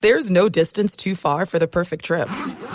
There's no distance too far for the perfect trip.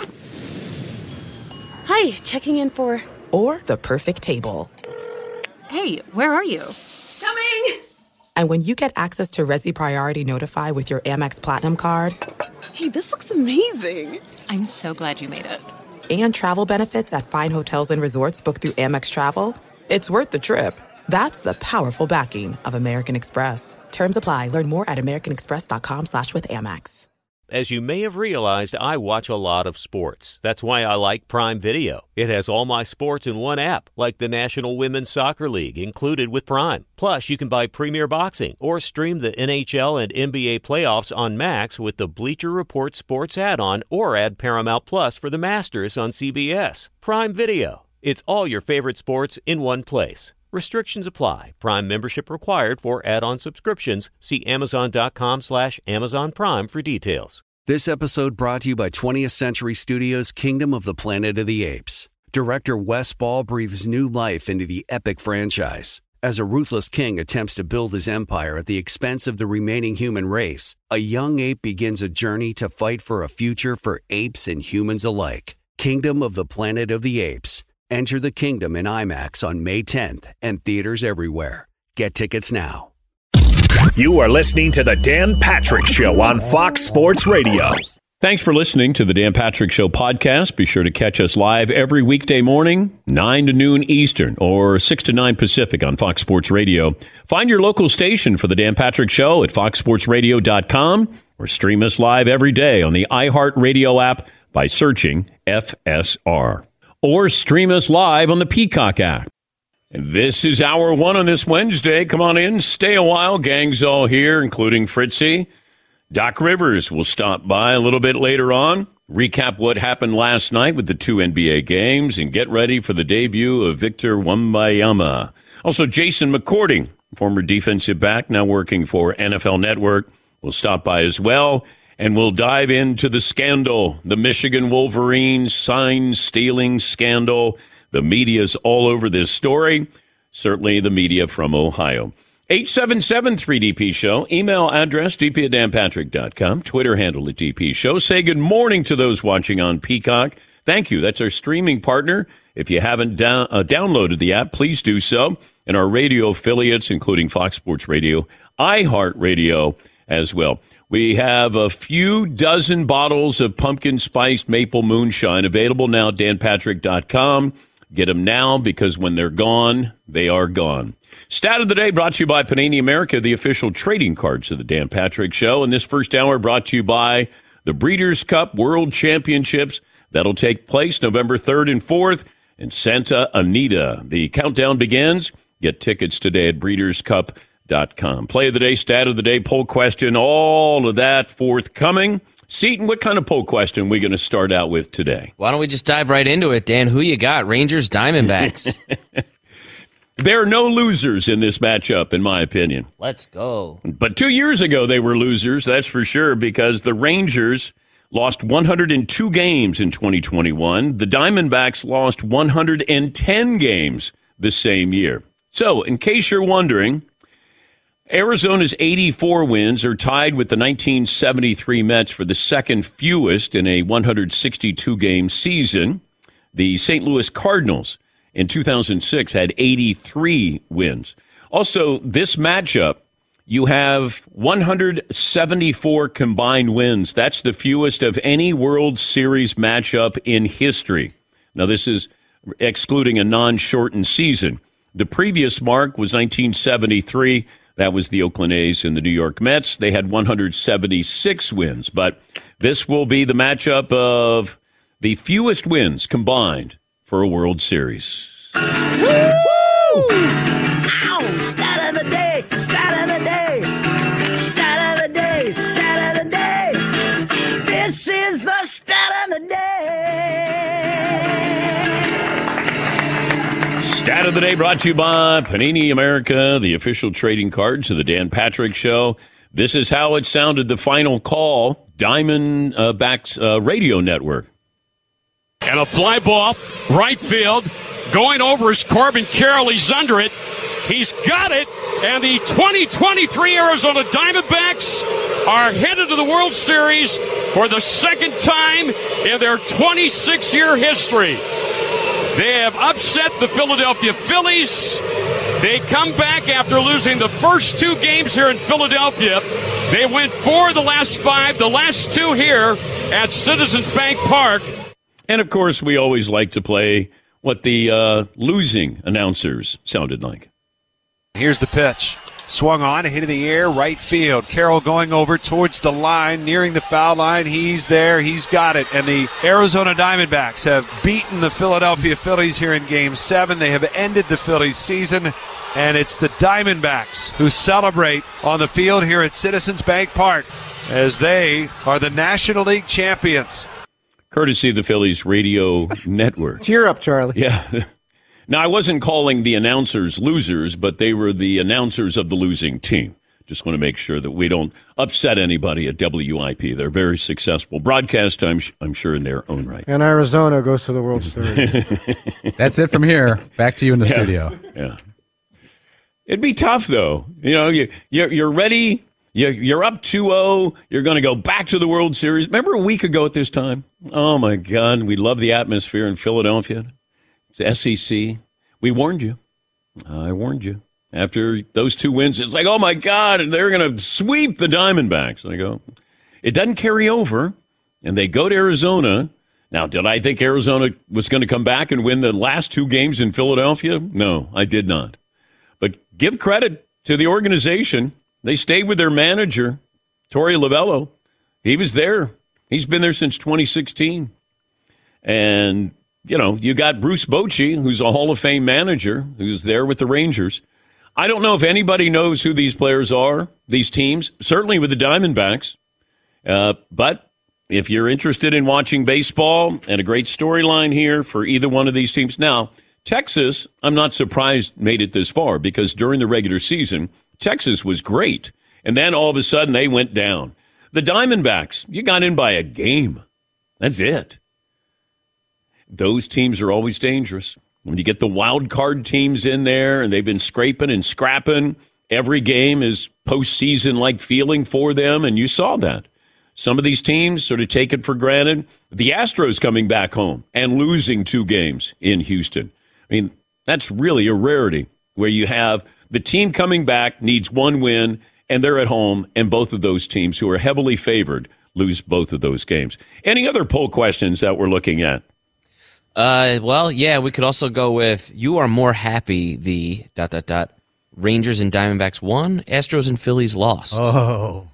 Hi, checking in for... Or the perfect table. Hey, where are you? Coming! And when you get access to Resi Priority Notify with your Amex Platinum card... Hey, this looks amazing. I'm so glad you made it. And travel benefits at fine hotels and resorts booked through Amex Travel, it's worth the trip. That's the powerful backing of American Express. Terms apply. Learn more at americanexpress.com/withAmex. As you may have realized, I watch a lot of sports. That's why I like Prime Video. It has all my sports in one app, like the National Women's Soccer League, included with Prime. Plus, you can buy Premier Boxing or stream the NHL and NBA playoffs on Max with the Bleacher Report Sports add-on, or add Paramount Plus for the Masters on CBS. Prime Video. It's all your favorite sports in one place. Restrictions apply. Prime membership required for add-on subscriptions. See Amazon.com/Amazon Prime for details. This episode brought to you by 20th Century Studios' Kingdom of the Planet of the Apes. Director Wes Ball breathes new life into the epic franchise. As a ruthless king attempts to build his empire at the expense of the remaining human race, a young ape begins a journey to fight for a future for apes and humans alike. Kingdom of the Planet of the Apes. Enter the kingdom in IMAX on May 10th and theaters everywhere. Get tickets now. You are listening to The Dan Patrick Show on Fox Sports Radio. Thanks for listening to The Dan Patrick Show podcast. Be sure to catch us live every weekday morning, 9 to noon Eastern or 6 to 9 Pacific on Fox Sports Radio. Find your local station for The Dan Patrick Show at foxsportsradio.com or stream us live every day on the iHeartRadio app by searching FSR. Or stream us live on the Peacock app. And this is hour one on this Wednesday. Come on in, stay a while. Gang's all here, including Fritzy. Doc Rivers will stop by a little bit later on, recap what happened last night with the two NBA games, and get ready for the debut of Victor Wembanyama. Also, Jason McCourting, former defensive back, now working for NFL Network, will stop by as well. And we'll dive into the scandal, the Michigan Wolverines sign-stealing scandal. The media's all over this story, certainly the media from Ohio. 877-3DP Show, email address dp@danpatrick.com, Twitter handle at DP Show. Say good morning to those watching on Peacock. Thank you. That's our streaming partner. If you haven't downloaded the app, please do so. And our radio affiliates, including Fox Sports Radio, iHeartRadio as well. We have a few dozen bottles of pumpkin spiced maple moonshine available now at danpatrick.com. Get them now, because when they're gone, they are gone. Stat of the day brought to you by Panini America, the official trading cards of the Dan Patrick Show. And this first hour brought to you by the Breeders' Cup World Championships. That'll take place November 3rd and 4th in Santa Anita. The countdown begins. Get tickets today at breederscup.com. Play of the day, stat of the day, poll question, all of that forthcoming. Seton, what kind of poll question are we going to start out with today? Why don't we just dive right into it, Dan? Who you got? Rangers, Diamondbacks? There are no losers in this matchup, in my opinion. Let's go. But 2 years ago, they were losers, that's for sure, because the Rangers lost 102 games in 2021. The Diamondbacks lost 110 games the same year. So, in case you're wondering, Arizona's 84 wins are tied with the 1973 Mets for the second fewest in a 162-game season. The St. Louis Cardinals in 2006 had 83 wins. Also, this matchup, you have 174 combined wins. That's the fewest of any World Series matchup in history. Now, this is excluding a non-shortened season. The previous mark was 1973. That was the Oakland A's and the New York Mets. They had 176 wins. But this will be the matchup of the fewest wins combined for a World Series. Woo! Ow! Stat of the day! Stat of the day! Stat of the day! Stat of the day! This is the stat of the day! Stat of the day brought to you by Panini America, the official trading cards of the Dan Patrick Show. This is how it sounded, the final call, Diamondbacks radio network. And a fly ball, right field, going over is Corbin Carroll. He's under it. He's got it, and the 2023 Arizona Diamondbacks are headed to the World Series for the second time in their 26-year history. They have upset the Philadelphia Phillies. They come back after losing the first 2 games here in Philadelphia. They went 4 of the last 5, the last 2 here at Citizens Bank Park. And, of course, we always like to play what the losing announcers sounded like. Here's the pitch. Swung on, hit in the air, right field. Carroll going over towards the line, nearing the foul line. He's there. He's got it. And the Arizona Diamondbacks have beaten the Philadelphia Phillies here in Game 7. They have ended the Phillies season. And it's the Diamondbacks who celebrate on the field here at Citizens Bank Park as they are the National League champions. Courtesy of the Phillies radio network. Cheer up, Charlie. Yeah. Now, I wasn't calling the announcers losers, but they were the announcers of the losing team. Just want to make sure that we don't upset anybody at WIP. They're very successful broadcast, I'm sure, in their own right. And Arizona goes to the World Series. That's it from here. Back to you in the studio. Yeah. It'd be tough, though. You know, you're ready. You're up 2-0. You're going to go back to the World Series. Remember a week ago at this time? Oh, my God. We love the atmosphere in Philadelphia. It's SEC. We warned you. I warned you. After those 2 wins, it's like, oh, my God, and they're going to sweep the Diamondbacks. And I go, it doesn't carry over, and they go to Arizona. Now, did I think Arizona was going to come back and win the last 2 games in Philadelphia? No, I did not. But give credit to the organization. They stayed with their manager, Torey Lovullo. He was there. He's been there since 2016. And, you know, you got Bruce Bochy, who's a Hall of Fame manager, who's there with the Rangers. I don't know if anybody knows who these players are, these teams, certainly with the Diamondbacks. But if you're interested in watching baseball, and a great storyline here for either one of these teams. Now, Texas, I'm not surprised, made it this far because during the regular season, Texas was great. And then all of a sudden they went down. The Diamondbacks, you got in by a game. That's it. Those teams are always dangerous. When you get the wild card teams in there and they've been scraping and scrapping, every game is postseason-like feeling for them, and you saw that. Some of these teams sort of take it for granted. The Astros coming back home and losing 2 games in Houston. I mean, that's really a rarity where you have the team coming back needs 1 win, and they're at home, and both of those teams who are heavily favored lose both of those games. Any other poll questions that we're looking at? Well, yeah, we could also go with you are more happy the ... Rangers and Diamondbacks won, Astros and Phillies lost. Oh.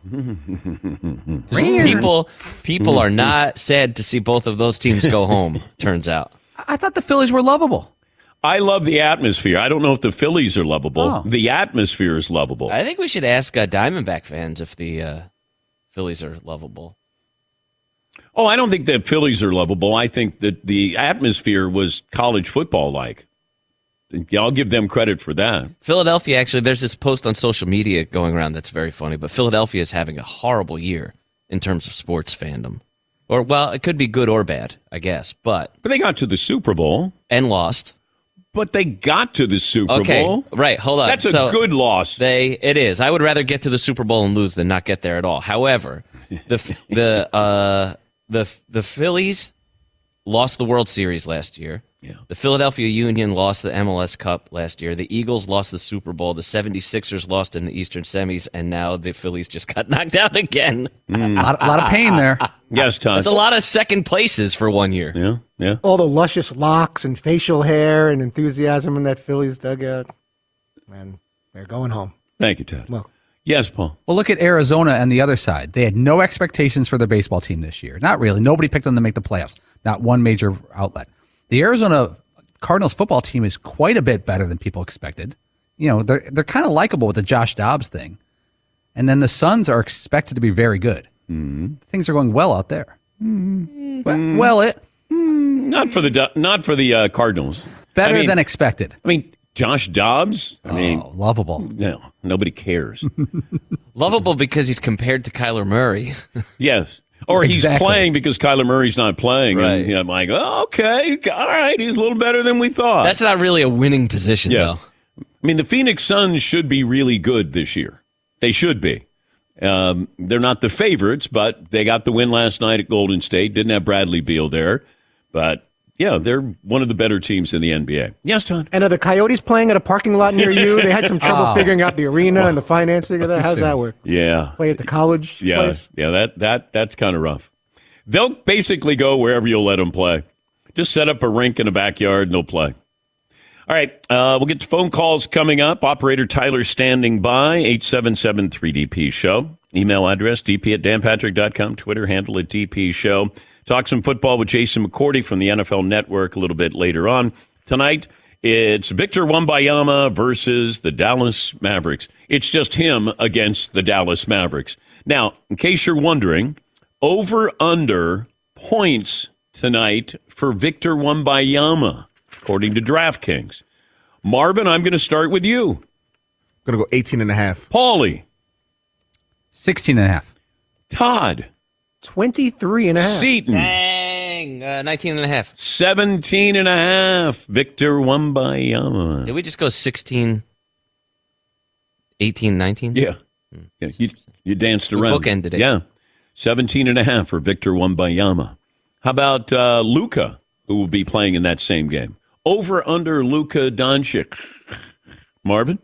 People are not sad to see both of those teams go home, turns out. I thought the Phillies were lovable. I love the atmosphere. I don't know if the Phillies are lovable. Oh. The atmosphere is lovable. I think we should ask Diamondback fans if the Phillies are lovable. Oh, I don't think the Phillies are lovable. I think that the atmosphere was college football-like. I'll give them credit for that. Philadelphia, actually, there's this post on social media going around that's very funny, but Philadelphia is having a horrible year in terms of sports fandom. Or, well, it could be good or bad, I guess. But they got to the Super Bowl. And lost. But they got to the Super Bowl. Right, hold on. That's a good loss. It is. I would rather get to the Super Bowl and lose than not get there at all. However, the Phillies lost the World Series last year. Yeah. The Philadelphia Union lost the MLS Cup last year. The Eagles lost the Super Bowl. The 76ers lost in the Eastern semis. And now the Phillies just got knocked out again. A lot of pain there. Yes, Todd. It's a lot of second places for 1 year. Yeah. All the luscious locks and facial hair and enthusiasm in that Phillies dugout. Man, they're going home. Thank you, Todd. Well, yes, Paul. Well, look at Arizona and the other side. They had no expectations for their baseball team this year. Not really. Nobody picked them to make the playoffs. Not one major outlet. The Arizona Cardinals football team is quite a bit better than people expected. You know, they're kind of likable with the Josh Dobbs thing. And then the Suns are expected to be very good. Mm-hmm. Things are going well out there. Mm-hmm. Not for the Cardinals. Better than expected. I mean, Josh Dobbs, lovable. No, nobody cares. Lovable because he's compared to Kyler Murray. Yes. Or he's Exactly. playing because Kyler Murray's not playing. Right. And I'm like, oh, okay, all right, he's a little better than we thought. That's not really a winning position, though. I mean, the Phoenix Suns should be really good this year. They should be. They're not the favorites, but they got the win last night at Golden State. Didn't have Bradley Beal there. But, yeah, they're one of the better teams in the NBA. Yes, Todd? And are the Coyotes playing at a parking lot near you? They had some trouble figuring out the arena and the financing of that. How's that work? Yeah. Play at the college place? Yeah, that's kind of rough. They'll basically go wherever you'll let them play. Just set up a rink in a backyard and they'll play. All right, we'll get to phone calls coming up. Operator Tyler standing by, 877-3DP-SHOW. Email address, dp@danpatrick.com. Twitter handle at DP-SHOW. Talk some football with Jason McCourty from the NFL Network a little bit later on. Tonight, it's Victor Wembanyama versus the Dallas Mavericks. It's just him against the Dallas Mavericks. Now, in case you're wondering, over-under points tonight for Victor Wembanyama, according to DraftKings. Marvin, I'm going to start with you. I'm going to go 18.5. Paulie. 16.5. Todd. 23.5. Seton. Dang. 19.5. 17.5. Victor Wembanyama. Did we just go 16, 18, 19? Yeah. You danced around. Bookended it. Yeah. 17.5 for Victor Wembanyama. How about Luka, who will be playing in that same game? Over under Luka Doncic. Marvin?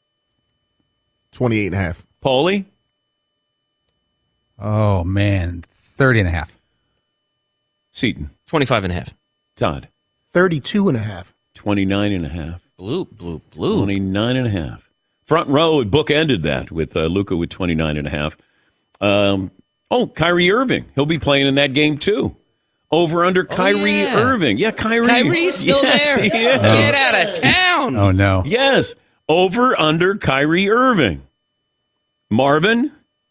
28.5. Paulie? Oh, man. 30.5. Seton? 25.5. Todd? 32.5. 29.5. Blue. 29.5. Front row bookended that with Luka with 29.5. Kyrie Irving. He'll be playing in that game, too. Over under Kyrie Irving. Yeah, Kyrie. Kyrie's still there. He is. Get out of town. Oh, no. Yes. Over under Kyrie Irving. Marvin?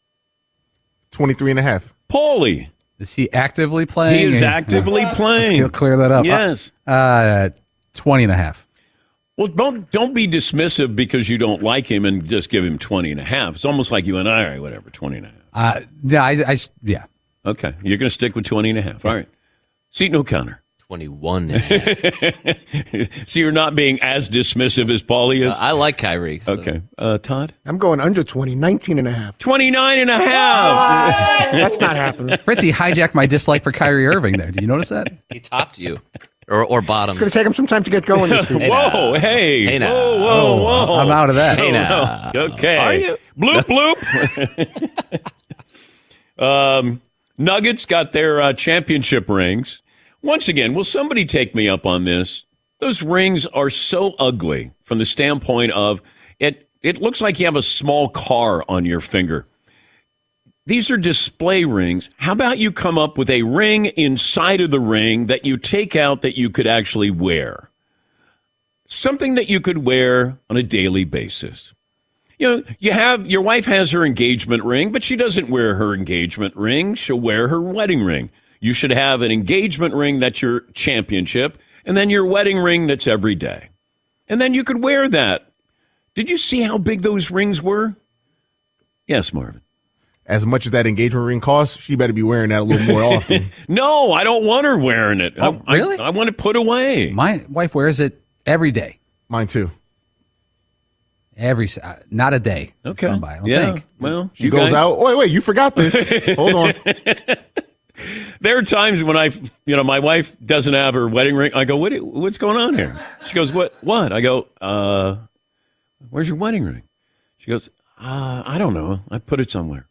23.5. Paulie? Is he actively playing? He is actively playing. Let's clear that up. Yes. 20.5. Well, don't be dismissive because you don't like him and just give him 20.5. It's almost like you and I, all right, whatever, 20.5. Yeah. Okay. You're going to stick with 20.5. All right. Seton O'Connor. 21.5. So you're not being as dismissive as Paulie is? I like Kyrie. So. Okay. Todd? I'm going under 20, 19.5. 29.5. That's not happening. Fritzy hijacked my dislike for Kyrie Irving there. Did you notice that? He topped you. Or bottom. It's going to take him some time to get going this season. Whoa, hey. Hey, now. Whoa. I'm out of that. Hey, now. Okay. Are you? Bloop. Nuggets got their championship rings. Once again, will somebody take me up on this? Those rings are so ugly from the standpoint of it looks like you have a small car on your finger. These are display rings. How about you come up with a ring inside of the ring that you take out that you could actually wear? Something that you could wear on a daily basis. You know, your wife has her engagement ring, but she doesn't wear her engagement ring. She'll wear her wedding ring. You should have an engagement ring that's your championship, and then your wedding ring that's every day. And then you could wear that. Did you see how big those rings were? Yes, Marvin. As much as that engagement ring costs, she better be wearing that a little more often. No, I don't want her wearing it. Oh, really? I want it put away. My wife wears it every day. Mine too. Not a day. Okay. I don't think. Well, she goes out. Wait, you forgot this. Hold on. There are times when my wife doesn't have her wedding ring. I go, what's going on here? She goes, what? I go, where's your wedding ring? She goes, I don't know. I put it somewhere.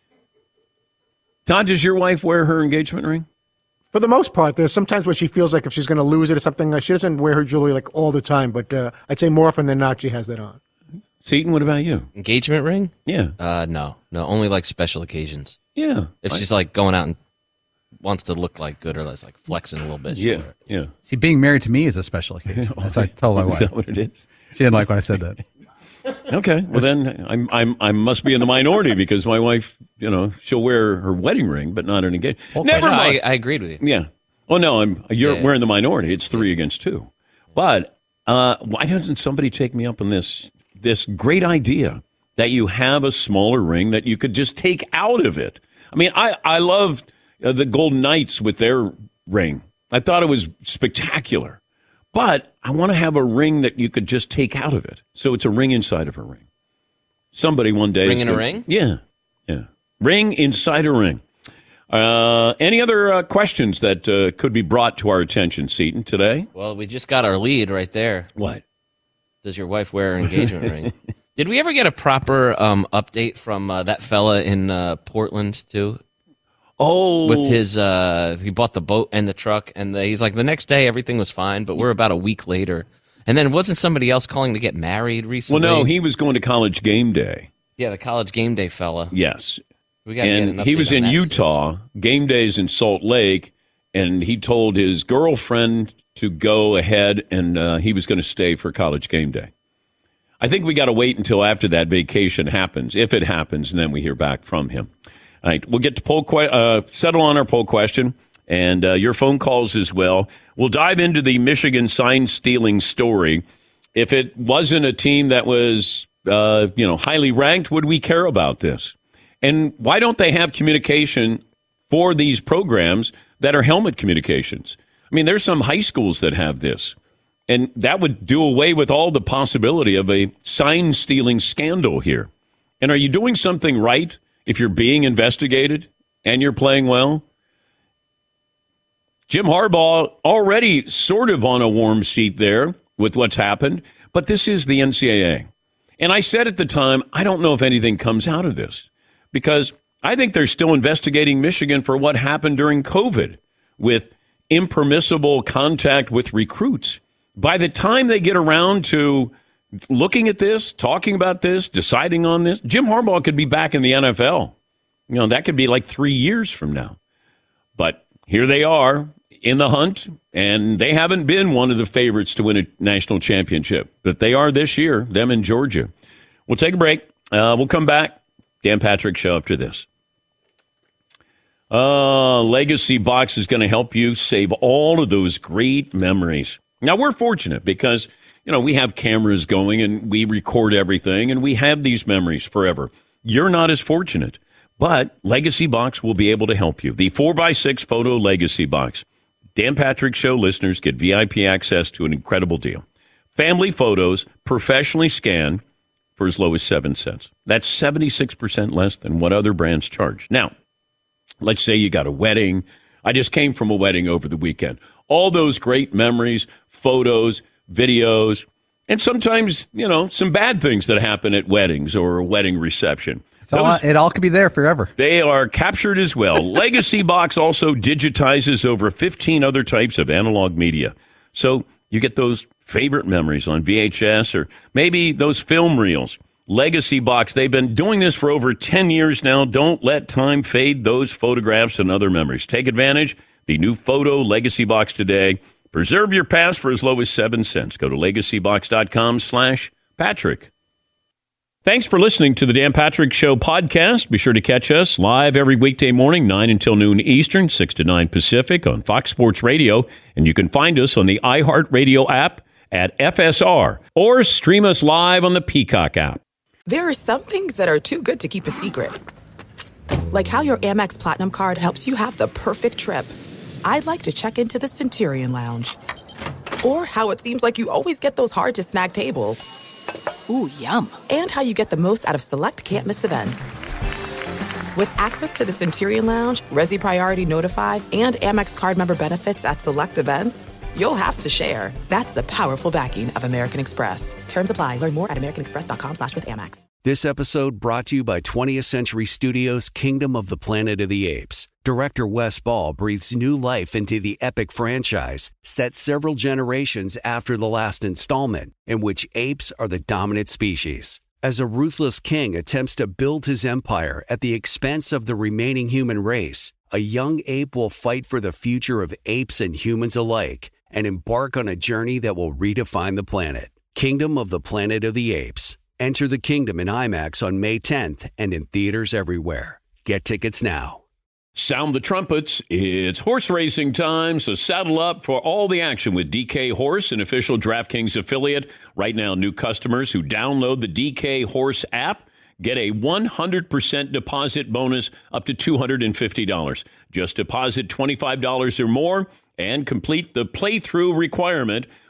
Todd, does your wife wear her engagement ring? For the most part, there's sometimes where she feels like if she's going to lose it or something, she doesn't wear her jewelry like all the time, but I'd say more often than not, she has that on. Seton, what about you? Engagement ring? Yeah. No, only like special occasions. Yeah. If she's like going out and wants to look like good or less like flexing a little bit. Yeah. Sure. Yeah. See, being married to me is a special occasion. That's what I told my wife. Is that what it is? She didn't like when I said that. Okay. Well, then I must be in the minority because my wife, she'll wear her wedding ring, but not an engagement. Well, Never mind. I agreed with you. Yeah. Well, no, we're in the minority. It's 3 against 2. But why doesn't somebody take me up on this great idea that you have a smaller ring that you could just take out of it? I mean, I love the Golden Knights with their ring. I thought it was spectacular. But I want to have a ring that you could just take out of it. So it's a ring inside of a ring. Somebody one day. Ring in a ring? Yeah. Ring inside a ring. Any other questions that could be brought to our attention, Seton, today? Well, we just got our lead right there. What? Does your wife wear an engagement ring? Did we ever get a proper update from that fella in Portland, too? Oh. With his, he bought the boat and the truck, and he's like, the next day everything was fine, but we're about a week later. And then wasn't somebody else calling to get married recently? Well, no, he was going to College Game Day. Yeah, the College Game Day fella. Yes. We got to get an update he was on in that Utah, Game Day's in Salt Lake, and he told his girlfriend to go ahead, and he was going to stay for College Game Day. I think we got to wait until after that vacation happens, if it happens, and then we hear back from him. All right, we'll get to settle on our poll question, and your phone calls as well. We'll dive into the Michigan sign-stealing story. If it wasn't a team that was, highly ranked, would we care about this? And why don't they have communication for these programs that are helmet communications? I mean, there's some high schools that have this. And that would do away with all the possibility of a sign-stealing scandal here. And are you doing something right if you're being investigated and you're playing well? Jim Harbaugh already sort of on a warm seat there with what's happened, but this is the NCAA. And I said at the time, I don't know if anything comes out of this because I think they're still investigating Michigan for what happened during COVID with impermissible contact with recruits. By the time they get around to looking at this, talking about this, deciding on this, Jim Harbaugh could be back in the NFL. That could be like 3 years from now. But here they are in the hunt, and they haven't been one of the favorites to win a national championship. But they are this year, them in Georgia. We'll take a break. We'll come back. Dan Patrick Show after this. Legacy Box is going to help you save all of those great memories. Now, we're fortunate because, we have cameras going and we record everything and we have these memories forever. You're not as fortunate, but Legacy Box will be able to help you. The 4x6 photo Legacy Box. Dan Patrick Show listeners get VIP access to an incredible deal. Family photos, professionally scanned for as low as 7 cents. That's 76% less than what other brands charge. Now, let's say you got a wedding. I just came from a wedding over the weekend. All those great memories, photos, videos, and sometimes, some bad things that happen at weddings or a wedding reception. It all could be there forever. They are captured as well. Legacy Box also digitizes over 15 other types of analog media. So you get those favorite memories on VHS or maybe those film reels. Legacy Box, they've been doing this for over 10 years now. Don't let time fade those photographs and other memories. Take advantage. The new Photo Legacy Box today. Preserve your past for as low as 7 cents. Go to legacybox.com/Patrick. Thanks for listening to the Dan Patrick Show podcast. Be sure to catch us live every weekday morning, 9 until noon Eastern, 6 to 9 Pacific on Fox Sports Radio. And you can find us on the iHeartRadio app at FSR or stream us live on the Peacock app. There are some things that are too good to keep a secret. Like how your Amex Platinum card helps you have the perfect trip. I'd like to check into the Centurion Lounge. Or how it seems like you always get those hard-to-snag tables. Ooh, yum. And how you get the most out of select can't-miss events. With access to the Centurion Lounge, Resi Priority Notified, and Amex card member benefits at select events, you'll have to share. That's the powerful backing of American Express. Terms apply. Learn more at americanexpress.com/withAmex. This episode brought to you by 20th Century Studios' Kingdom of the Planet of the Apes. Director Wes Ball breathes new life into the epic franchise, set several generations after the last installment, in which apes are the dominant species. As a ruthless king attempts to build his empire at the expense of the remaining human race, a young ape will fight for the future of apes and humans alike and embark on a journey that will redefine the planet. Kingdom of the Planet of the Apes. Enter the kingdom in IMAX on May 10th and in theaters everywhere. Get tickets now. Sound the trumpets. It's horse racing time, so saddle up for all the action with DK Horse, an official DraftKings affiliate. Right now, new customers who download the DK Horse app get a 100% deposit bonus up to $250. Just deposit $25 or more and complete the playthrough requirement.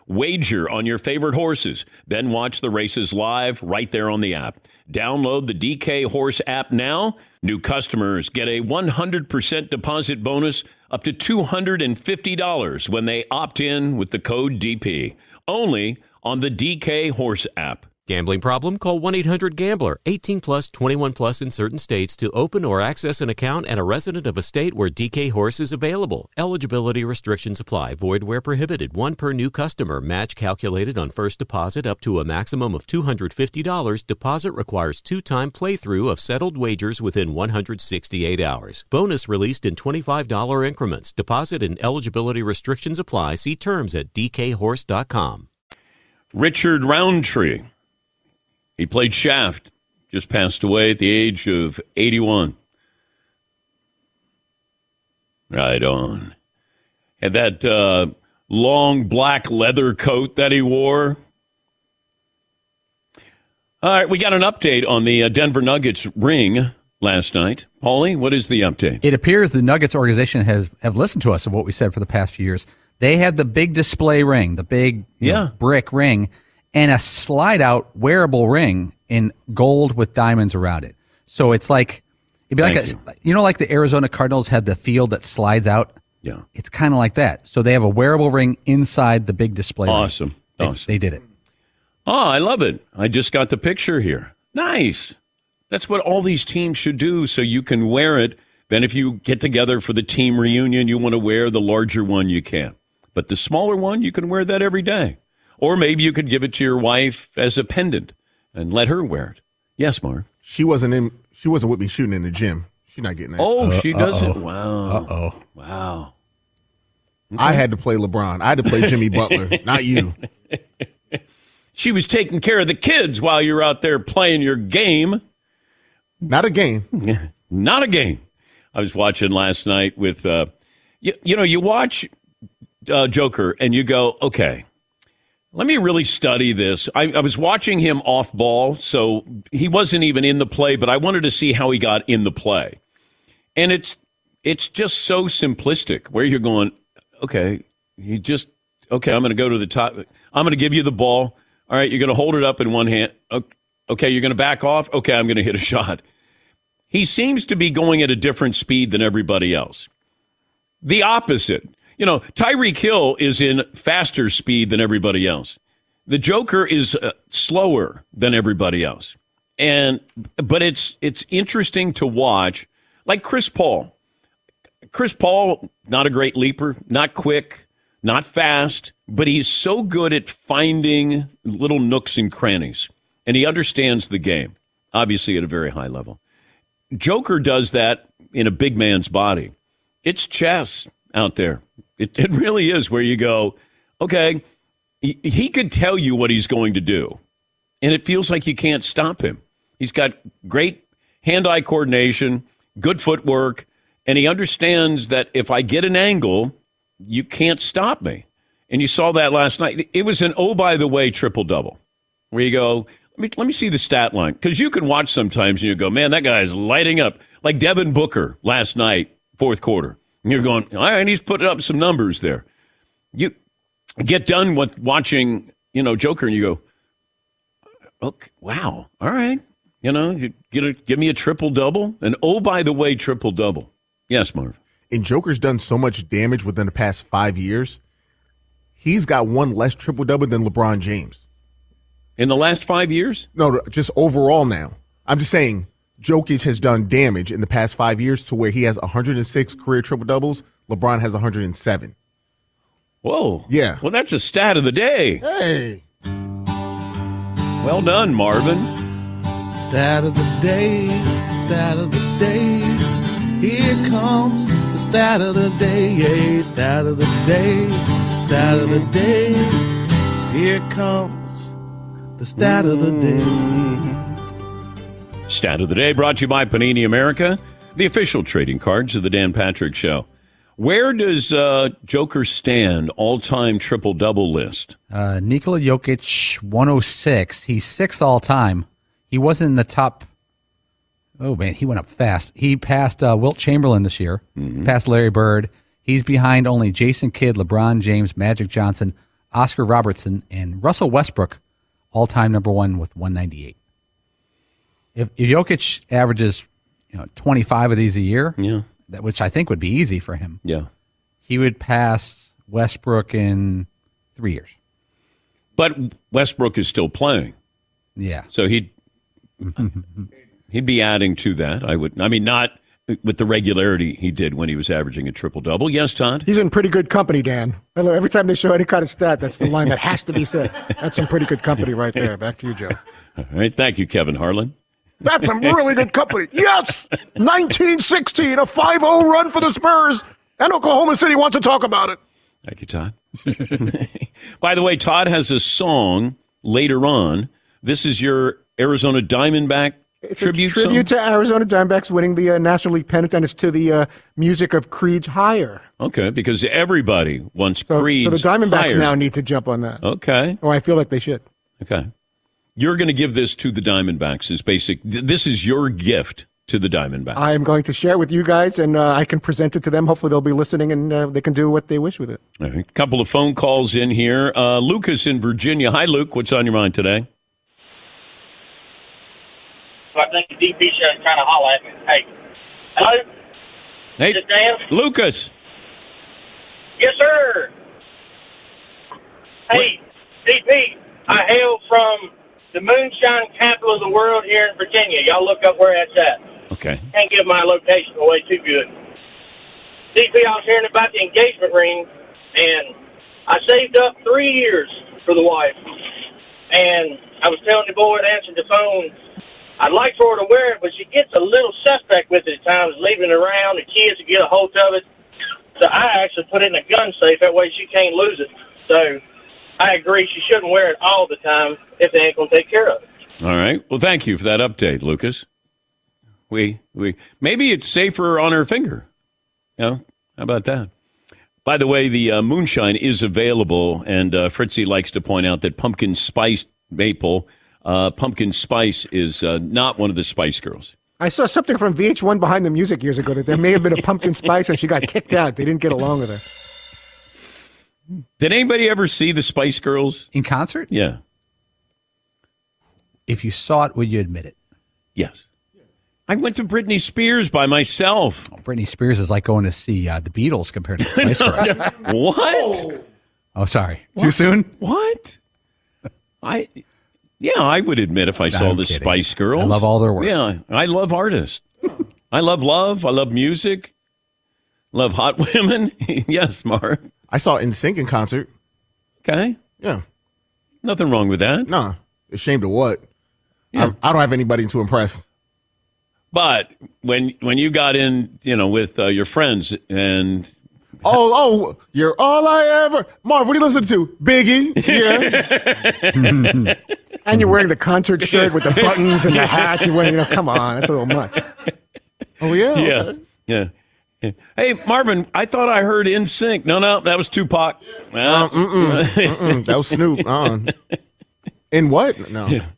wager on your favorite horses, then watch the races live right there on the app. Download the DK Horse app now. New customers get a 100% deposit bonus up to $250 when they opt in with the code DP. Only on the DK Horse app. Gambling problem? Call 1-800-GAMBLER. 18 plus, 21 plus in certain states to open or access an account and a resident of a state where DK Horse is available. Eligibility restrictions apply. Void where prohibited. One per new customer. Match calculated on first deposit up to a maximum of $250. Deposit requires 2-time playthrough of settled wagers within 168 hours. Bonus released in $25 increments. Deposit and eligibility restrictions apply. See terms at dkhorse.com. Richard Roundtree. He played Shaft, just passed away at the age of 81. Right on. Had that long black leather coat that he wore. All right, we got an update on the Denver Nuggets ring last night. Paulie, what is the update? It appears the Nuggets organization have listened to us of what we said for the past few years. They had the big display ring, the big brick ring, and a slide-out wearable ring in gold with diamonds around it. So it's like, it'd be like the Arizona Cardinals had the field that slides out? Yeah. It's kind of like that. So they have a wearable ring inside the big display Awesome. ring. Awesome. They did it. Oh, I love it. I just got the picture here. Nice. That's what all these teams should do so you can wear it. Then if you get together for the team reunion, you want to wear the larger one, you can. But the smaller one, you can wear that every day. Or maybe you could give it to your wife as a pendant and let her wear it. Yes, Mark. She wasn't with me shooting in the gym. She's not getting that. Oh, she doesn't? Wow. Uh-oh. Wow. Okay. I had to play LeBron. I had to play Jimmy Butler, not you. She was taking care of the kids while you're out there playing your game. Not a game. Not a game. I was watching last night with, you watch Joker and you go, okay, let me really study this. I was watching him off ball, so he wasn't even in the play, but I wanted to see how he got in the play. And it's just so simplistic where you're going, okay, I'm going to go to the top. I'm going to give you the ball. All right, you're going to hold it up in one hand. Okay, you're going to back off. Okay, I'm going to hit a shot. He seems to be going at a different speed than everybody else. The opposite. Tyreek Hill is in faster speed than everybody else. The Joker is slower than everybody else. But it's interesting to watch. Like Chris Paul. Chris Paul, not a great leaper, not quick, not fast, but he's so good at finding little nooks and crannies. And he understands the game, obviously at a very high level. Joker does that in a big man's body. It's chess out there. It really is, where you go, okay, he could tell you what he's going to do, and it feels like you can't stop him. He's got great hand-eye coordination, good footwork, and he understands that if I get an angle, you can't stop me. And you saw that last night. It was an oh-by-the-way triple-double, where you go, let me see the stat line, because you can watch sometimes and you go, man, that guy is lighting up, like Devin Booker last night, fourth quarter. And you're going, all right, he's putting up some numbers there. You get done with watching, Joker, and you go, okay, wow, all right. You give me a triple-double. And by the way, triple-double. Yes, Marv. And Joker's done so much damage within the past 5 years. He's got one less triple-double than LeBron James. In the last 5 years? No, just overall now. I'm just saying, Jokic has done damage in the past 5 years to where he has 106 career triple-doubles. LeBron has 107. Whoa. Yeah. Well, that's a stat of the day. Hey. Well done, Marvin. Stat of the day, stat of the day. Here comes the stat of the day. Yeah, stat of the day, stat of the day. Here comes the stat of the day. Stat of the day brought to you by Panini America, the official trading cards of the Dan Patrick Show. Where does Joker stand all-time triple-double list? Nikola Jokic, 106. He's sixth all-time. He wasn't in the top. Oh, man, he went up fast. He passed Wilt Chamberlain this year, passed Larry Bird. He's behind only Jason Kidd, LeBron James, Magic Johnson, Oscar Robertson, and Russell Westbrook, all-time number one with 198. If Jokic averages 25 of these a year, which I think would be easy for him, he would pass Westbrook in 3 years. But Westbrook is still playing. Yeah. So he'd be adding to that. Not with the regularity he did when he was averaging a triple-double. Yes, Todd? He's in pretty good company, Dan. Every time they show any kind of stat, that's the line that has to be said. That's some pretty good company right there. Back to you, Joe. All right. Thank you, Kevin Harlan. That's some really good company. Yes! 1916, a 5-0 run for the Spurs. And Oklahoma City wants to talk about it. Thank you, Todd. By the way, Todd has a song later on. This is your Arizona Diamondback tribute song? Tribute to Arizona Diamondbacks winning the National League pennant, and it's to the music of Creed's Higher. Okay, because everybody wants Creed's So the Diamondbacks Higher. now need to jump on that. Okay. Or I feel like they should. Okay. You're going to give this to the Diamondbacks. This is your gift to the Diamondbacks. I am going to share it with you guys, and I can present it to them. Hopefully they'll be listening, and they can do what they wish with it. All right. A couple of phone calls in here. Lucas in Virginia. Hi, Luke. What's on your mind today? I think the DP should kind of holler at me. Hey. Hello? Hey, Is it Dan? Lucas. Yes, sir. Hey, DP, I hail from the moonshine capital of the world here in Virginia. Y'all look up where that's at. Okay. Can't give my location away too good. DP, I was hearing about the engagement ring, and I saved up 3 years for the wife. And I was telling the boy that answered the phone, I'd like for her to wear it, but she gets a little suspect with it at times, leaving it around. The kids will get a hold of it. So I actually put it in a gun safe. That way she can't lose it. So I agree she shouldn't wear it all the time if they ain't going to take care of it. All right. Well, thank you for that update, Lucas. We maybe it's safer on her finger. How about that? By the way, the moonshine is available, and Fritzy likes to point out that pumpkin spice maple, pumpkin spice is not one of the Spice Girls. I saw something from VH1 Behind the Music years ago that there may have been a pumpkin spice, and she got kicked out. They didn't get along with her. Did anybody ever see the Spice Girls? In concert? Yeah. If you saw it, would you admit it? Yes. I went to Britney Spears by myself. Oh, Britney Spears is like going to see the Beatles compared to the Spice Girls. What? Oh, sorry. What? Too soon? What? I would admit if I saw the kidding. Spice Girls. I love all their work. Yeah, I love artists. I love love. I love music. Love hot women. Yes, Mark. I saw NSYNC in concert. Okay. Yeah. Nothing wrong with that. Nah. Ashamed of what? Yeah. I don't have anybody to impress. But when you got in, with your friends and you're all I ever. Marv, what do you listen to? Biggie. Yeah. And you're wearing the concert shirt with the buttons and the hat. You're wearing, come on, that's a little much. Oh yeah. Yeah. Yeah. Hey, Marvin, I thought I heard NSYNC. No, that was Tupac. Well, that was Snoop. In what? No. Yeah.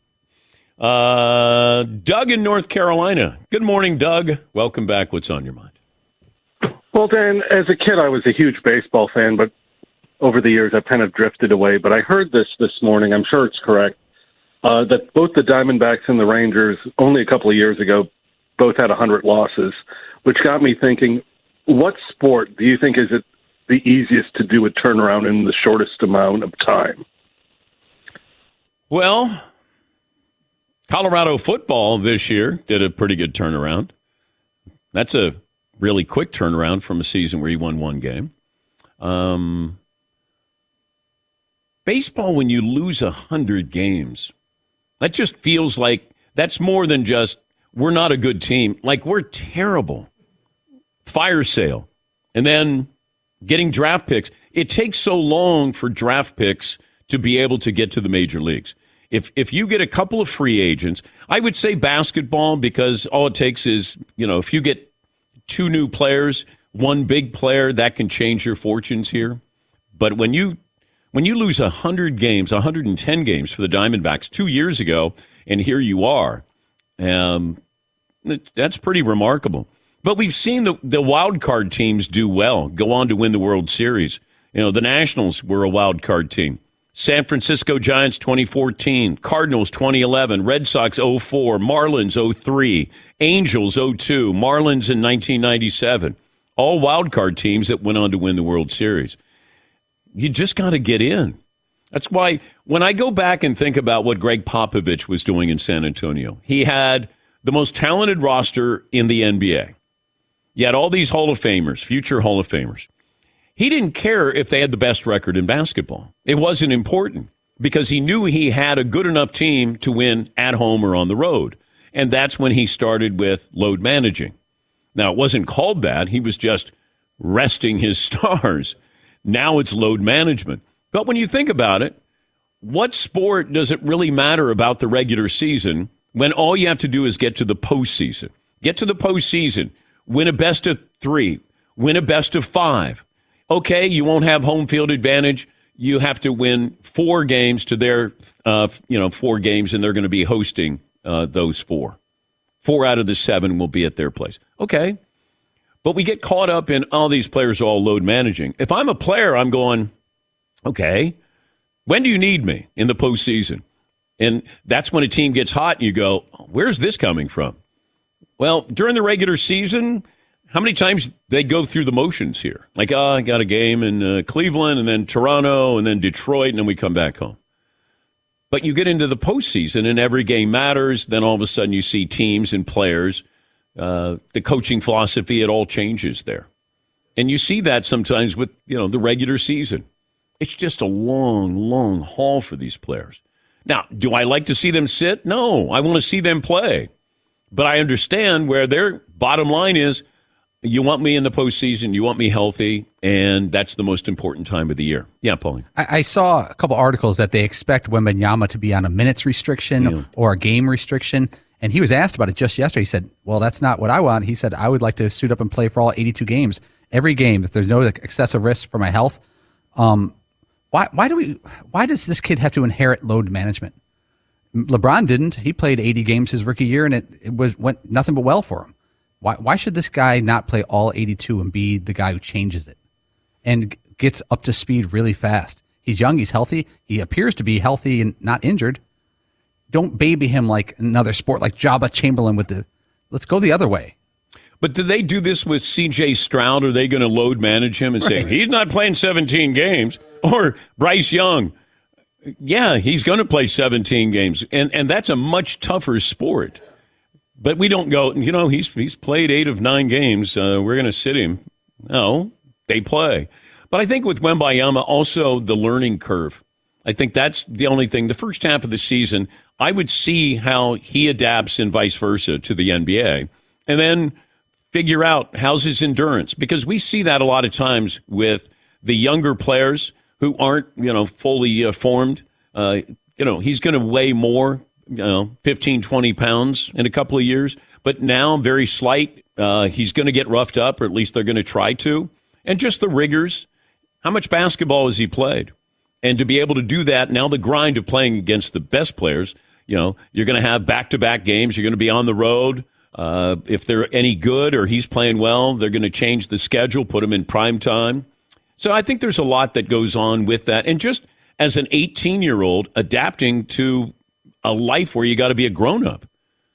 Doug in North Carolina. Good morning, Doug. Welcome back. What's on your mind? Well, Dan, as a kid, I was a huge baseball fan, but over the years, I've kind of drifted away. But I heard this morning, I'm sure it's correct, that both the Diamondbacks and the Rangers, only a couple of years ago, both had 100 losses, which got me thinking, what sport do you think is it the easiest to do a turnaround in the shortest amount of time? Well, Colorado football this year did a pretty good turnaround. That's a really quick turnaround from a season where you won one game. Baseball, when you lose 100 games, that just feels like that's more than just we're not a good team. Like, we're terrible. Fire sale. And then getting draft picks. It takes so long for draft picks to be able to get to the major leagues. If you get a couple of free agents, I would say basketball, because all it takes is, if you get two new players, one big player, that can change your fortunes here. But when you lose 100 games, 110 games for the Diamondbacks 2 years ago, and here you are, that's pretty remarkable. But we've seen the wild card teams do well, go on to win the World Series. The Nationals were a wild card team. San Francisco Giants 2014, Cardinals 2011, Red Sox 04, Marlins 03, Angels 02, Marlins in 1997. All wild card teams that went on to win the World Series. You just got to get in. That's why when I go back and think about what Greg Popovich was doing in San Antonio, he had the most talented roster in the NBA. You had all these Hall of Famers, future Hall of Famers. He didn't care if they had the best record in basketball. It wasn't important because he knew he had a good enough team to win at home or on the road. And that's when he started with load managing. Now, it wasn't called that. He was just resting his stars. Now it's load management. But when you think about it, what sport does it really matter about the regular season when all you have to do is get to the postseason? Get to the postseason, win a best of 3, win a best of 5. Okay, you won't have home field advantage. You have to win 4 games to their, 4 games, and they're going to be hosting those 4. 4 out of the 7 will be at their place. Okay, but we get caught up in all these players are all load managing. If I'm a player, I'm going, okay, when do you need me in the postseason? And that's when a team gets hot and you go, where's this coming from? Well, during the regular season, how many times they go through the motions here? Like, I got a game in Cleveland and then Toronto and then Detroit, and then we come back home. But you get into the postseason and every game matters. Then all of a sudden you see teams and players, the coaching philosophy, it all changes there. And you see that sometimes with, the regular season. It's just a long, long haul for these players. Now, do I like to see them sit? No, I want to see them play. But I understand where their bottom line is, you want me in the postseason, you want me healthy, and that's the most important time of the year. Yeah, Pauline. I saw a couple articles that they expect Wembanyama to be on a minutes restriction or a game restriction, and he was asked about it just yesterday. He said, well, that's not what I want. He said, I would like to suit up and play for all 82 games. Every game, if there's no excessive risk for my health. Why does this kid have to inherit load management? LeBron didn't. He played 80 games his rookie year, and it went nothing but well for him. Why should this guy not play all 82 and be the guy who changes it and gets up to speed really fast? He's young. He's healthy. He appears to be healthy and not injured. Don't baby him like another sport like Jabba Chamberlain let's go the other way. But did they do this with C.J. Stroud? Are they going to load manage him and say, he's not playing 17 games? Or Bryce Young, yeah, he's going to play 17 games. And that's a much tougher sport. But we don't go, he's played 8 of 9 games. We're going to sit him. No, they play. But I think with Wembanyama, also the learning curve. I think that's the only thing. The first half of the season, I would see how he adapts and vice versa to the NBA. And then figure out how's his endurance. Because we see that a lot of times with the younger players who aren't, fully formed. He's going to weigh more. 15, 20 pounds in a couple of years, but now very slight. He's going to get roughed up, or at least they're going to try to. And just the rigors. How much basketball has he played? And to be able to do that, now the grind of playing against the best players, you're going to have back-to-back games. You're going to be on the road. If they're any good or he's playing well, they're going to change the schedule, put him in prime time. So I think there's a lot that goes on with that. And just as an 18-year-old adapting to a life where you got to be a grown-up.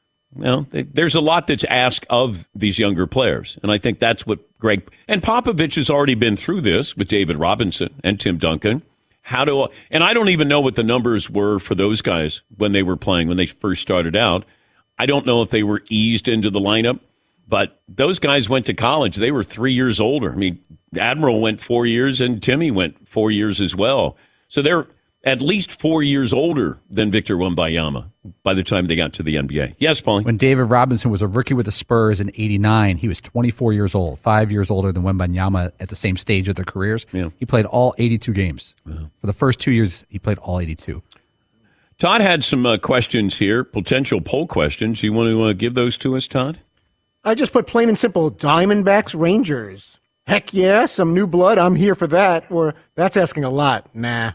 There's a lot that's asked of these younger players. And I think that's what and Popovich has already been through this with David Robinson and Tim Duncan. And I don't even know what the numbers were for those guys when they were playing, when they first started out. I don't know if they were eased into the lineup, but those guys went to college. They were 3 years older. I mean, Admiral went 4 years and Timmy went 4 years as well. So they're at least 4 years older than Victor Wembanyama by the time they got to the NBA. Yes, Paulie? When David Robinson was a rookie with the Spurs in '89, he was 24 years old, 5 years older than Wembanyama at the same stage of their careers. Yeah. He played all 82 games. Yeah. For the first 2 years, he played all 82. Todd had some questions here, potential poll questions. You want to give those to us, Todd? I just put plain and simple, Diamondbacks, Rangers. Heck yeah, some new blood. I'm here for that. Or that's asking a lot. Nah.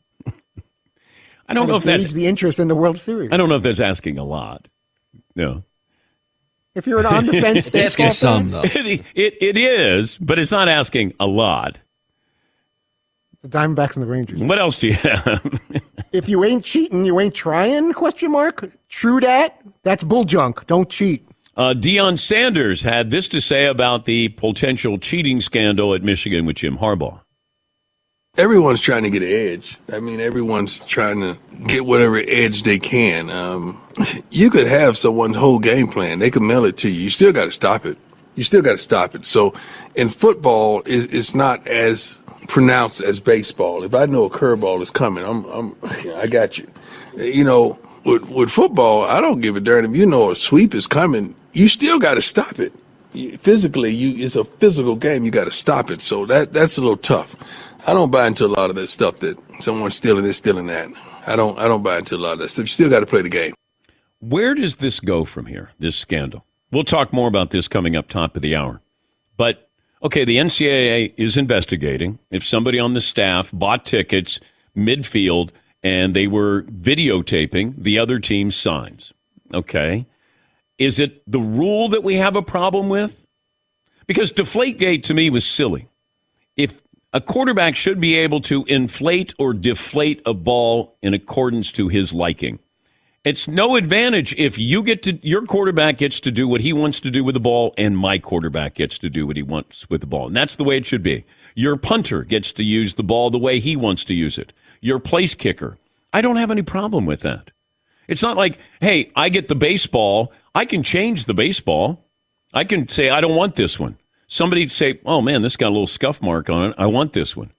I don't know if that's the interest in the World Series. I don't know if that's asking a lot. No. If you're an on the fence, it's asking some though. It is, but it's not asking a lot. The Diamondbacks and the Rangers. What else do you have? If you ain't cheating, you ain't trying, ? True that. That's bull junk. Don't cheat. Deion Sanders had this to say about the potential cheating scandal at Michigan with Jim Harbaugh. Everyone's trying to get an edge. I mean, everyone's trying to get whatever edge they can. You could have someone's whole game plan. They could mail it to you. You still got to stop it. So in football, it's not as pronounced as baseball. If I know a curveball is coming, I got you. You know, with football, I don't give a darn if you know a sweep is coming. You still got to stop it. Physically, it's a physical game. You got to stop it. So that's a little tough. I don't buy into a lot of that stuff that someone's stealing this, stealing that. I don't buy into a lot of that stuff. You still got to play the game. Where does this go from here, this scandal? We'll talk more about this coming up top of the hour. But, okay, the NCAA is investigating if somebody on the staff bought tickets midfield and they were videotaping the other team's signs. Okay. Is it the rule that we have a problem with? Because Deflategate to me was silly. If a quarterback should be able to inflate or deflate a ball in accordance to his liking. It's no advantage if your quarterback gets to do what he wants to do with the ball and my quarterback gets to do what he wants with the ball. And that's the way it should be. Your punter gets to use the ball the way he wants to use it. Your place kicker. I don't have any problem with that. It's not like, hey, I get the baseball. I can change the baseball. I can say, I don't want this one. Somebody say, oh, man, this got a little scuff mark on it. I want this one.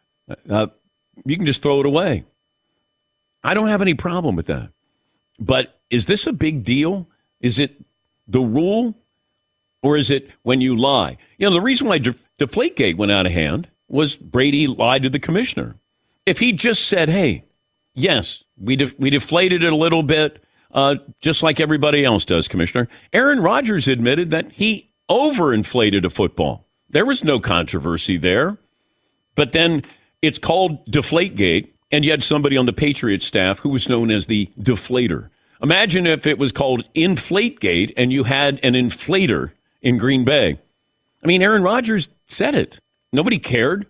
You can just throw it away. I don't have any problem with that. But is this a big deal? Is it the rule? Or is it when you lie? You know, the reason why Deflategate went out of hand was Brady lied to the commissioner. If he just said, hey, yes, we deflated it a little bit, just like everybody else does, Commissioner. Aaron Rodgers admitted that he overinflated a football. There was no controversy there. But then it's called Deflategate, and you had somebody on the Patriots staff who was known as the deflator. Imagine if it was called Inflategate and you had an inflator in Green Bay. I mean, Aaron Rodgers said it. Nobody cared.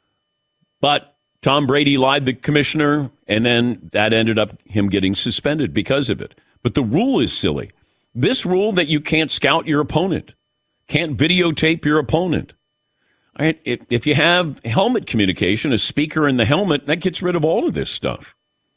But Tom Brady lied to the commissioner, and then that ended up him getting suspended because of it. But the rule is silly. This rule that you can't scout your opponent, can't videotape your opponent. All right, if you have helmet communication, a speaker in the helmet, that gets rid of all of this stuff.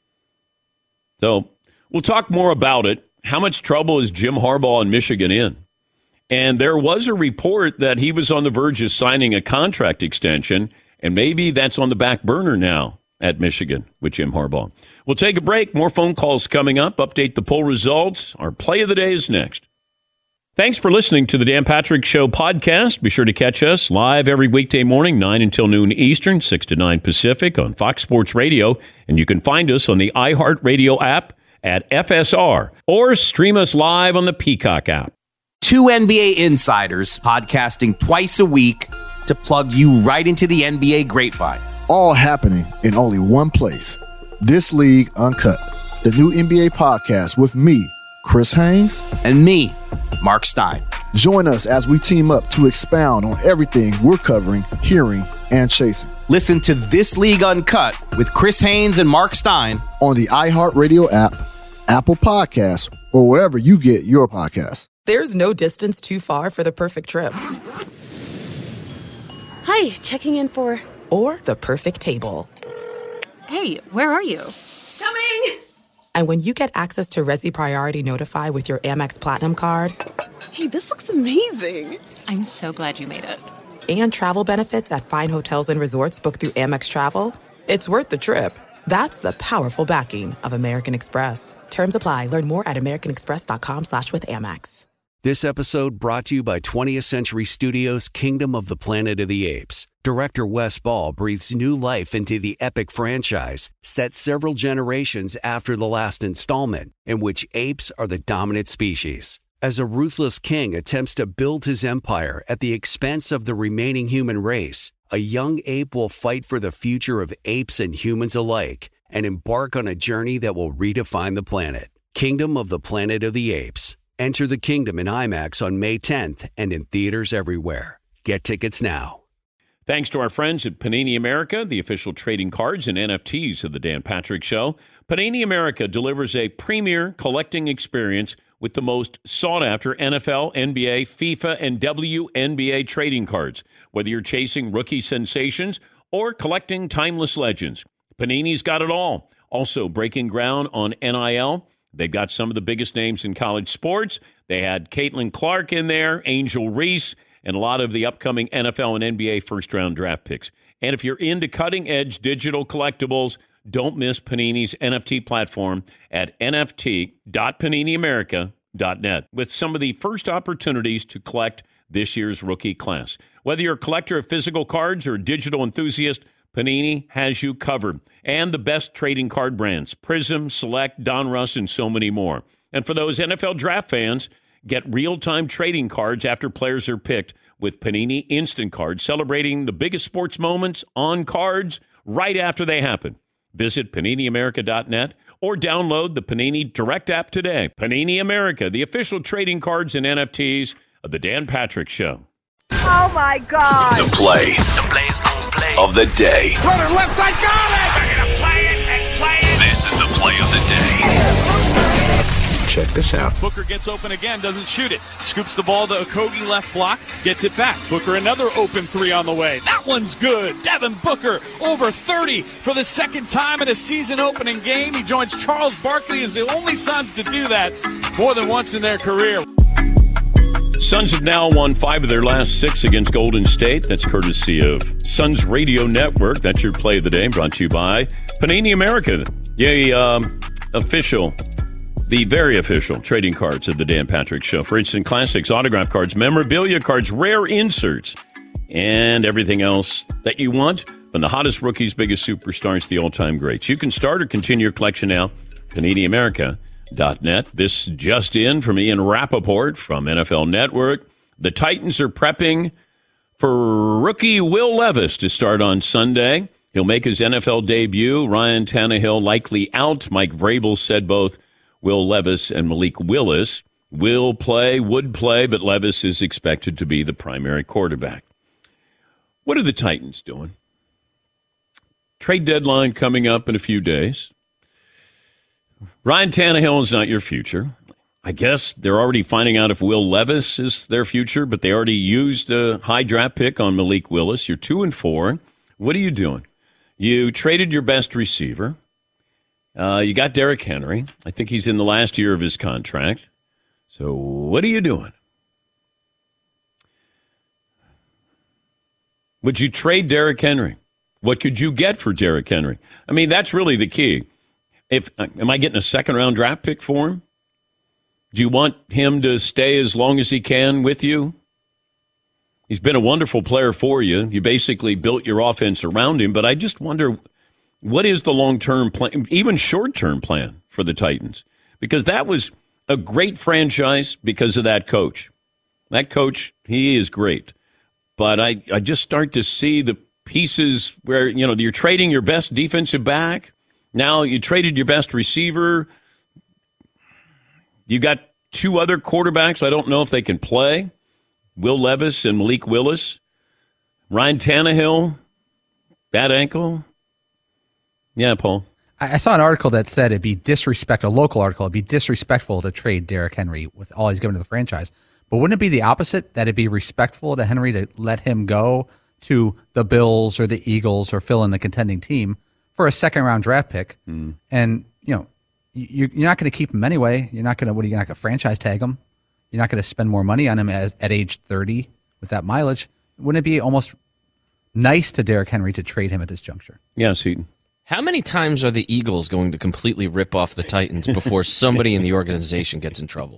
So we'll talk more about it. How much trouble is Jim Harbaugh in Michigan in? And there was a report that he was on the verge of signing a contract extension, and maybe that's on the back burner now at Michigan with Jim Harbaugh. We'll take a break. More phone calls coming up. Update the poll results. Our play of the day is next. Thanks for listening to the Dan Patrick Show podcast. Be sure to catch us live every weekday morning, 9 until noon Eastern, 6 to 9 Pacific on Fox Sports Radio. And you can find us on the iHeartRadio app at FSR or stream us live on the Peacock app. Two NBA insiders podcasting twice a week to plug you right into the NBA grapevine. All happening in only one place. This League Uncut, the new NBA podcast with me, Chris Haynes, and me, Mark Stein. Join us as we team up to expound on everything we're covering, hearing, and chasing. Listen to This League Uncut with Chris Haynes and Mark Stein on the iHeartRadio app, Apple Podcasts, or wherever you get your podcasts. There's no distance too far for the perfect trip. Hi, checking in for... Or the perfect table. Hey, where are you? Coming! And when you get access to Resi Priority Notify with your Amex Platinum card... Hey, this looks amazing! I'm so glad you made it. And travel benefits at fine hotels and resorts booked through Amex Travel, it's worth the trip. That's the powerful backing of American Express. Terms apply. Learn more at americanexpress.com/withAmex. This episode brought to you by 20th Century Studios' Kingdom of the Planet of the Apes. Director Wes Ball breathes new life into the epic franchise, set several generations after the last installment, in which apes are the dominant species. As a ruthless king attempts to build his empire at the expense of the remaining human race, a young ape will fight for the future of apes and humans alike and embark on a journey that will redefine the planet. Kingdom of the Planet of the Apes. Enter the kingdom in IMAX on May 10th and in theaters everywhere. Get tickets now. Thanks to our friends at Panini America, the official trading cards and NFTs of the Dan Patrick Show. Panini America delivers a premier collecting experience with the most sought-after NFL, NBA, FIFA, and WNBA trading cards. Whether you're chasing rookie sensations or collecting timeless legends, Panini's got it all. Also breaking ground on NIL. They've got some of the biggest names in college sports. They had Caitlin Clark in there, Angel Reese, and a lot of the upcoming NFL and NBA first-round draft picks. And if you're into cutting-edge digital collectibles, don't miss Panini's NFT platform at nft.paniniamerica.net with some of the first opportunities to collect this year's rookie class. Whether you're a collector of physical cards or a digital enthusiast, Panini has you covered. And the best trading card brands, Prism, Select, Donruss, and so many more. And for those NFL draft fans, get real-time trading cards after players are picked with Panini Instant Cards, celebrating the biggest sports moments on cards right after they happen. Visit PaniniAmerica.net or download the Panini Direct app today. Panini America, the official trading cards and NFTs of the Dan Patrick Show. Oh, my God. The play of the day. Runner left side, got it! They're going to play it and play it. This is the play of the day. Check this out. Booker gets open again, doesn't shoot it. Scoops the ball to Okogie, left block, gets it back. Booker, another open three on the way. That one's good. Devin Booker, over 30 for the second time in a season-opening game. He joins Charles Barkley as the only Suns to do that more than once in their career. Suns have now won 5 of their last 6 against Golden State. That's courtesy of Suns Radio Network. That's your play of the day, brought to you by Panini America. The very official trading cards of the Dan Patrick Show. For instant classics, autograph cards, memorabilia cards, rare inserts, and everything else that you want from the hottest rookies, biggest superstars, the all-time greats. You can start or continue your collection now. PaniniAmerica.net. This just in from Ian Rappaport from NFL Network. The Titans are prepping for rookie Will Levis to start on Sunday. He'll make his NFL debut. Ryan Tannehill likely out. Mike Vrabel said both Will Levis and Malik Willis would play, but Levis is expected to be the primary quarterback. What are the Titans doing? Trade deadline coming up in a few days. Ryan Tannehill is not your future. I guess they're already finding out if Will Levis is their future, but they already used a high draft pick on Malik Willis. You're 2-4. What are you doing? You traded your best receiver. You got Derrick Henry. I think he's in the last year of his contract. So what are you doing? Would you trade Derrick Henry? What could you get for Derrick Henry? I mean, that's really the key. Am I getting a second-round draft pick for him? Do you want him to stay as long as he can with you? He's been a wonderful player for you. You basically built your offense around him, but I just wonder, what is the long-term plan, even short-term plan for the Titans? Because that was a great franchise because of that coach. That coach, he is great. But I just start to see the pieces where, you're trading your best defensive back. Now you traded your best receiver. You got 2 other quarterbacks. I don't know if they can play. Will Levis and Malik Willis. Ryan Tannehill, bad ankle. Yeah, Paul. I saw an article that said it'd be disrespectful, a local article, it'd be disrespectful to trade Derrick Henry with all he's given to the franchise. But wouldn't it be the opposite, that it'd be respectful to Henry to let him go to the Bills or the Eagles or fill in the contending team for a second-round draft pick? And, you're not going to keep him anyway. You're not going to franchise tag him? You're not going to spend more money on him at age 30 with that mileage. Wouldn't it be almost nice to Derrick Henry to trade him at this juncture? Yes, Heaton. How many times are the Eagles going to completely rip off the Titans before somebody in the organization gets in trouble?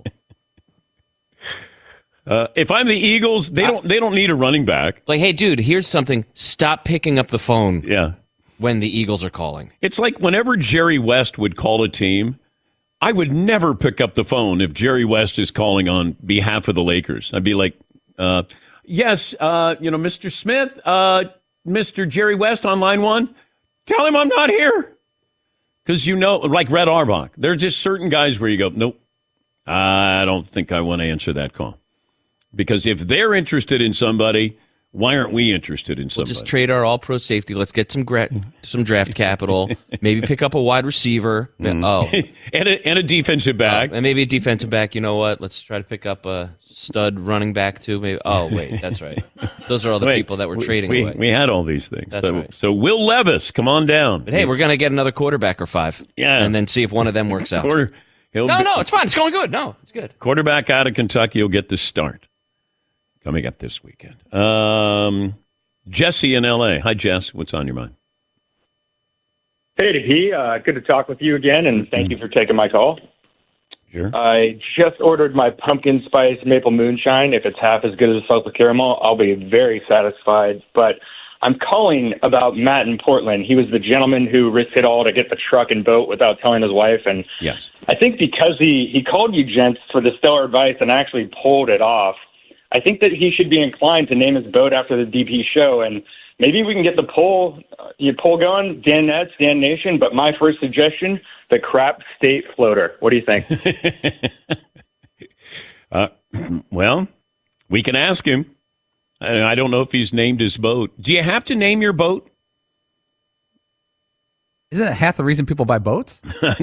If I'm the Eagles, they don't need a running back. Like, hey, dude, here's something. Stop picking up the phone. Yeah. When the Eagles are calling. It's like whenever Jerry West would call a team, I would never pick up the phone if Jerry West is calling on behalf of the Lakers. I'd be like, yes, Mr. Smith, Mr. Jerry West on line 1, tell him I'm not here. Because like Red Auerbach, there are just certain guys where you go, nope, I don't think I want to answer that call. Because if they're interested in somebody, Why aren't we interested in We'll somebody? just trade our all-pro safety. Let's get some draft capital. Maybe pick up a wide receiver. Oh, and a defensive back. And maybe a defensive back. You know what? Let's try to pick up a stud running back, too. Maybe. Oh, wait. That's right. Those are all the people that we're trading away. We had all these things. That's right. So Will Levis, come on down. But hey, we're going to get another quarterback or 5. Yeah. And then see if one of them works out. No, it's fine. It's going good. No, it's good. Quarterback out of Kentucky will get the start. Coming up this weekend. Jesse in L.A. Hi, Jess. What's on your mind? Hey, DP. Good to talk with you again, and thank you for taking my call. Sure. I just ordered my pumpkin spice maple moonshine. If it's half as good as a salted caramel, I'll be very satisfied. But I'm calling about Matt in Portland. He was the gentleman who risked it all to get the truck and boat without telling his wife. And yes, I think because he called you gents for the stellar advice and actually pulled it off, I think that he should be inclined to name his boat after the DP show, and maybe we can get the poll going, Dan Nets, Dan Nation, but my first suggestion, the Crap State Floater. What do you think? Well, we can ask him. I don't know if he's named his boat. Do you have to name your boat? Isn't that half the reason people buy boats?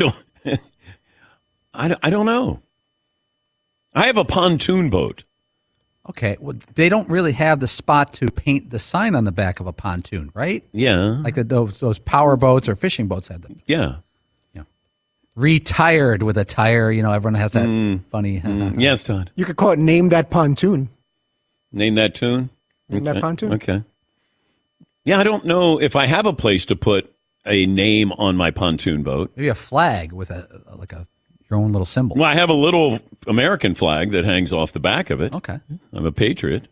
I don't know. I have a pontoon boat. Okay, well, they don't really have the spot to paint the sign on the back of a pontoon, right? Yeah. Like those power boats or fishing boats have them. Yeah. Retired with a tire, everyone has that funny. Yes, Todd. You could call it Name That Pontoon. Name that tune? Name that pontoon? Okay. Yeah, I don't know if I have a place to put a name on my pontoon boat. Maybe a flag with your own little symbol. Well, I have a little American flag that hangs off the back of it. Okay. I'm a patriot.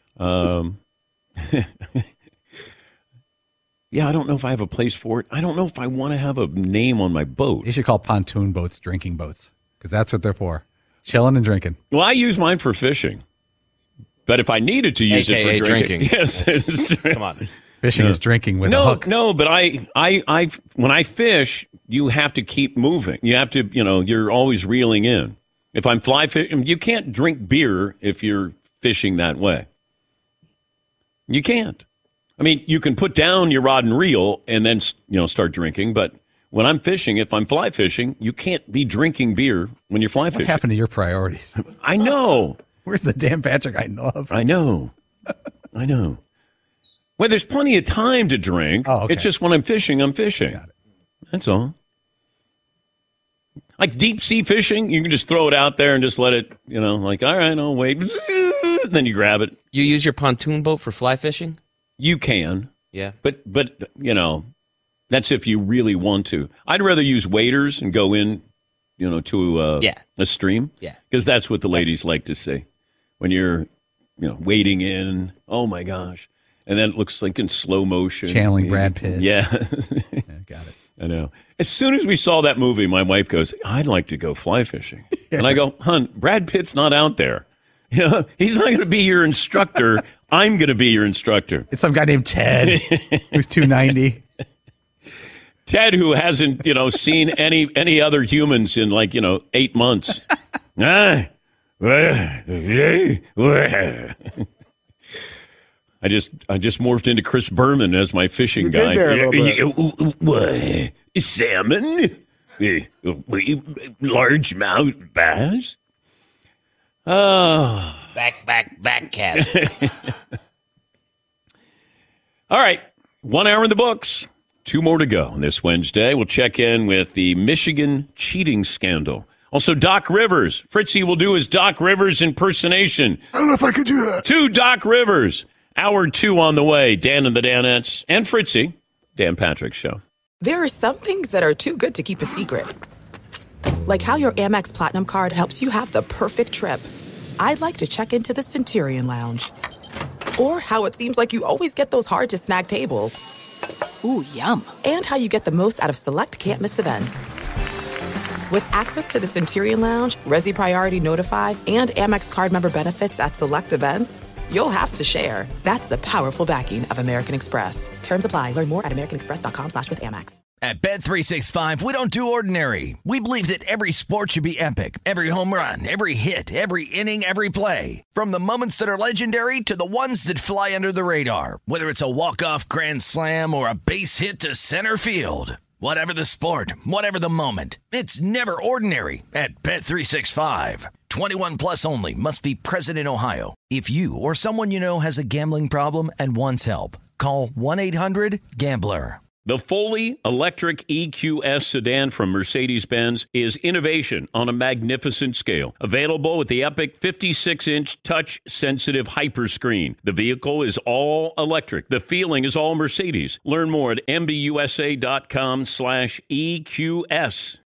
Yeah, I don't know if I have a place for it. I don't know if I want to have a name on my boat. You should call pontoon boats drinking boats, because that's what they're for. Chilling and drinking. Well, I use mine for fishing. But if I needed to use it for drinking. Yes. Come on. Fishing is drinking with a hook. No, but I when I fish, you have to keep moving. You have to, you're always reeling in. If I'm fly fishing, you can't drink beer if you're fishing that way. You can't. I mean, you can put down your rod and reel and then, start drinking. But when I'm fishing, if I'm fly fishing, you can't be drinking beer when you're fly fishing. What happened to your priorities? I know. Where's the Dan Patrick I love? I know. Well, there's plenty of time to drink. Oh, okay. It's just when I'm fishing, I'm fishing. Got it. That's all. Like deep sea fishing, you can just throw it out there and just let it, all right, I'll wait. Then you grab it. You use your pontoon boat for fly fishing? You can. Yeah. But that's if you really want to. I'd rather use waders and go in, to a stream. Yeah. Because that's what the ladies like to see. When you're, wading in, oh my gosh. And then it looks like in slow motion. Channeling Brad Pitt. Yeah. Got it. I know. As soon as we saw that movie, my wife goes, I'd like to go fly fishing. And I go, hon, Brad Pitt's not out there. He's not going to be your instructor. I'm going to be your instructor. It's some guy named Ted who's 290. Ted, who hasn't, seen any other humans in 8 months. I just morphed into Chris Berman as my fishing guy. Salmon, largemouth bass. Oh. Back, cat. All right. 1 hour in the books. 2 more to go this Wednesday. We'll check in with the Michigan cheating scandal. Also, Doc Rivers. Fritzy will do his Doc Rivers impersonation. I don't know if I could do that. 2 Doc Rivers. Hour 2 on the way. Dan and the Danettes and Fritzy. Dan Patrick Show. There are some things that are too good to keep a secret. Like how your Amex Platinum card helps you have the perfect trip. I'd like to check into the Centurion Lounge. Or how it seems like you always get those hard-to-snag tables. Ooh, yum. And how you get the most out of select can't-miss events. With access to the Centurion Lounge, Resi Priority Notify, and Amex card member benefits at select events, you'll have to share. That's the powerful backing of American Express. Terms apply. Learn more at americanexpress.com/withAmex. At Bet365, we don't do ordinary. We believe that every sport should be epic. Every home run, every hit, every inning, every play. From the moments that are legendary to the ones that fly under the radar. Whether it's a walk-off grand slam or a base hit to center field. Whatever the sport, whatever the moment, it's never ordinary at Bet365. 21 plus only. Must be present in Ohio. If you or someone you know has a gambling problem and wants help, call 1-800-GAMBLER. The fully electric EQS sedan from Mercedes-Benz is innovation on a magnificent scale. Available with the epic 56-inch touch-sensitive Hyperscreen. The vehicle is all electric. The feeling is all Mercedes. Learn more at MBUSA.com/EQS.